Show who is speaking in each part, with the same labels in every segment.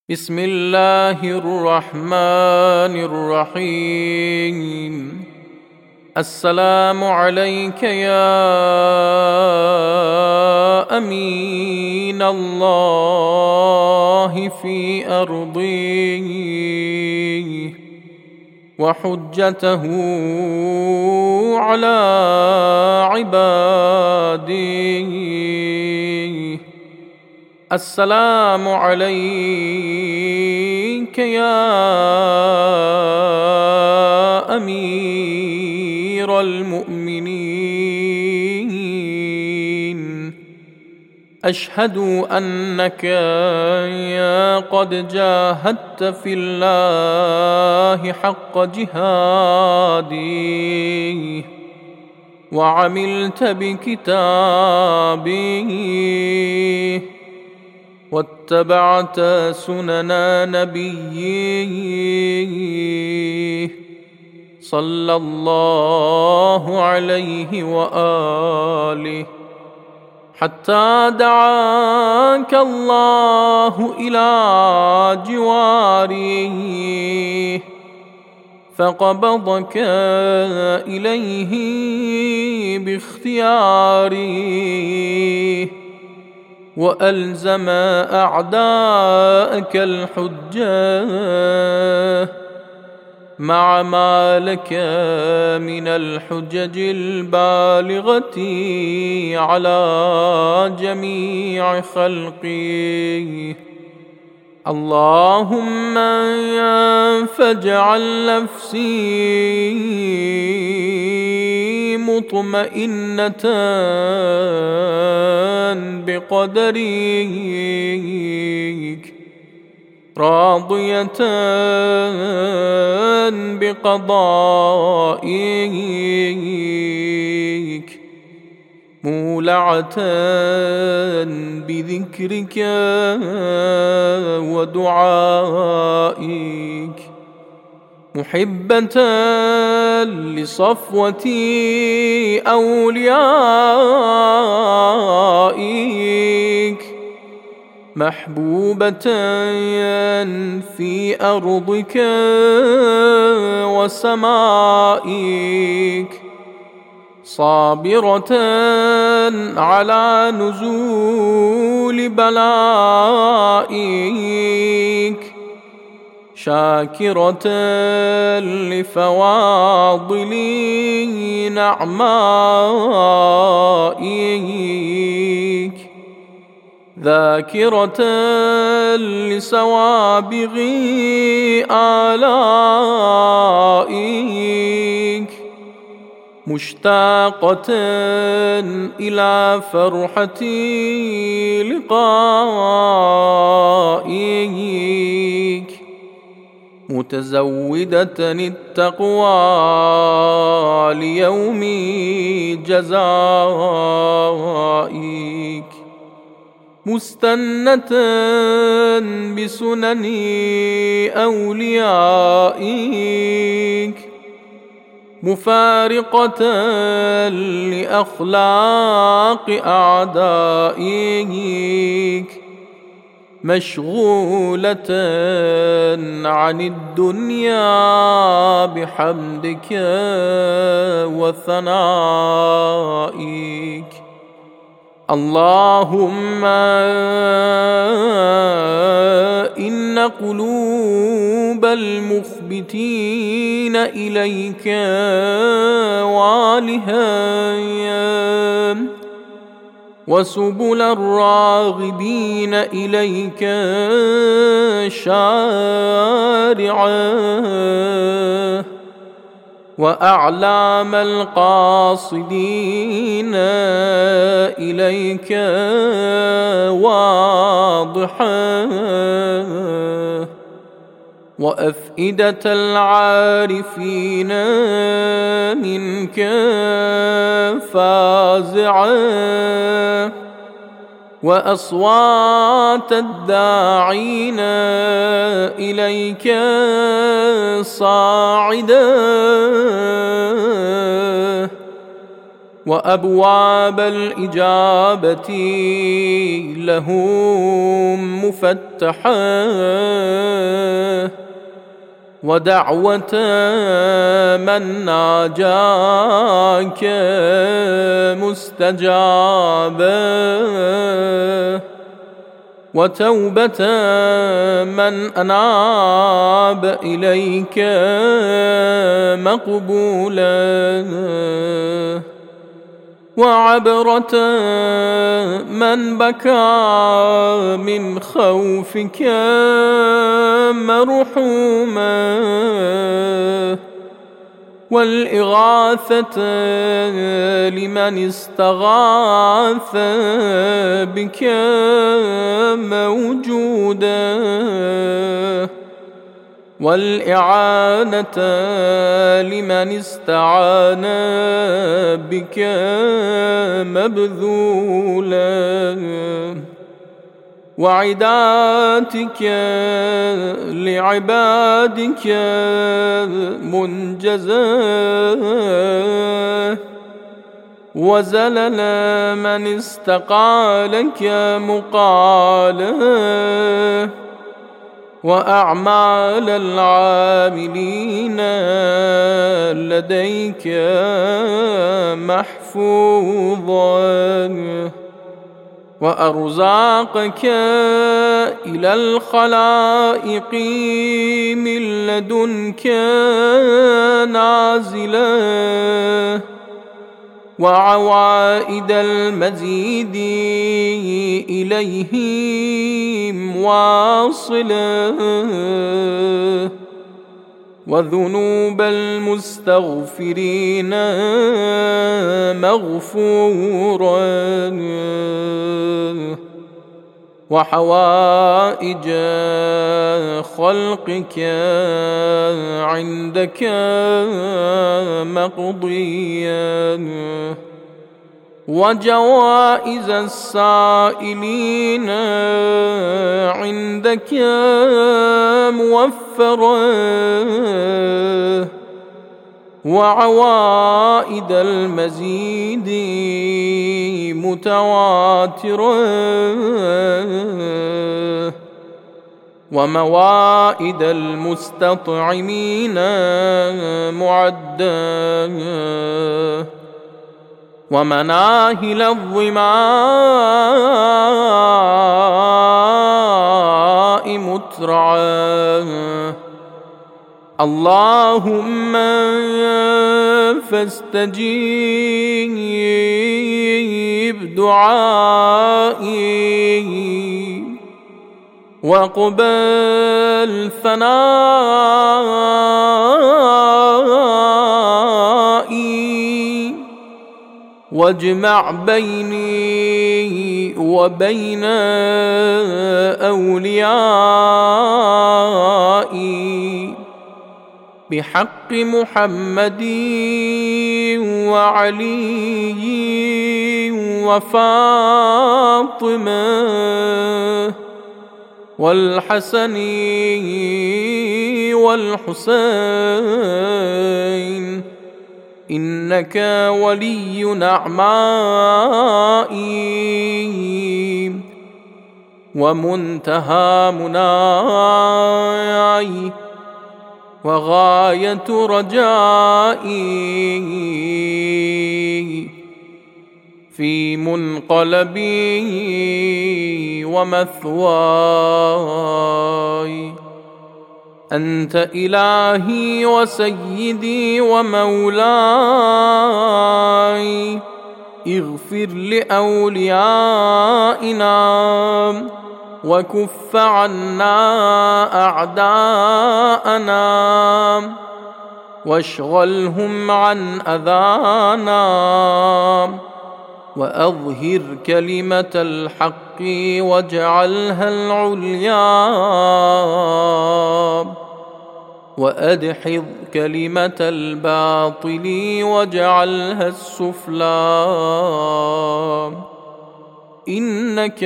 Speaker 1: بسم الله الرحمن الرحيم. السلام عليك يا أمين الله في أرضه وحجته على عباده. السلام عليك يا أمير المؤمنين. أشهد أنك قد جاهدت في الله حق جهاده وعملت بكتابه واتبعت سنن نبيه صلى الله عليه وآله حتى دعاك الله إلى جواره فقبضك إليه باختياره وألزم أعداءك الحجة مع ما لك من الحجج البالغة على جميع خلقه. اللهم فاجعل نفسي مطمئنة بقدرك راضية بقضائك مولعة بذكرك ودعائك محبة لصفوة أوليائك محبوبة في أرضك وسمائك صابرة على نزول بلائك شاكرة لفواضل نعمائك ذاكرة لسوابغ آلائك مشتاقة إلى فرحة لقائك متزودة التقوى ليوم جزائك مستنة بسنن أوليائك مفارقة لأخلاق أعدائك مشغولة عن الدنيا بحمدك وثنائك. اللهم إن قلوب المخبتين إليك والها وسبل الراغبين إليك شارعة وأعلام القاصدين إليك واضحة وأفئدة العارفين منك فازعة وأصوات الداعين إليك صاعدة وأبواب الإجابة لهم مفتحة، ودعوة من ناجاك مستجابة، وتوبة من أناب إليك مقبولة، وعبرة من بكى من خوفك مرحوما، والإغاثة لمن استغاث بك موجودا، والإعانة لمن استعان بك مبذولا، وعداتك لعبادك منجزة، وزلل من استقالك مقاله، وأعمال العاملين لديك محفوظة، وأرزاقك إلى الخلائق من لدنك نازلة، وعوائد المزيد إليهم واصلة، وذنوب المستغفرين مغفورة، وحوائج خلقك عندك مقضية، وجوائز السائلين عندك موفرة، وعوائد المزيد متواترة، وموائد المستطعمين معدة، ومناهل الظماء مترعة. اللهم فاستجيب دعائي، واقبل ثنائي، واجمع بيني وبين أوليائي بحق محمد وعلي وفاطمة والحسن والحسين، إنك ولي نعمائي ومنتهى مناي وغاية رجائي في منقلبي ومثواي. أنت إلهي وسيدي ومولاي، اغفر لأوليائنا وكف عنا أعداءنا، واشغلهم عن أذانا، وأظهر كلمة الحق واجعلها العليا، وأدحض كلمة الباطل واجعلها السفلى، إنك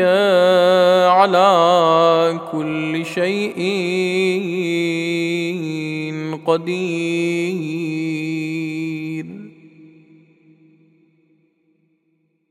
Speaker 1: على كل شيء قدير.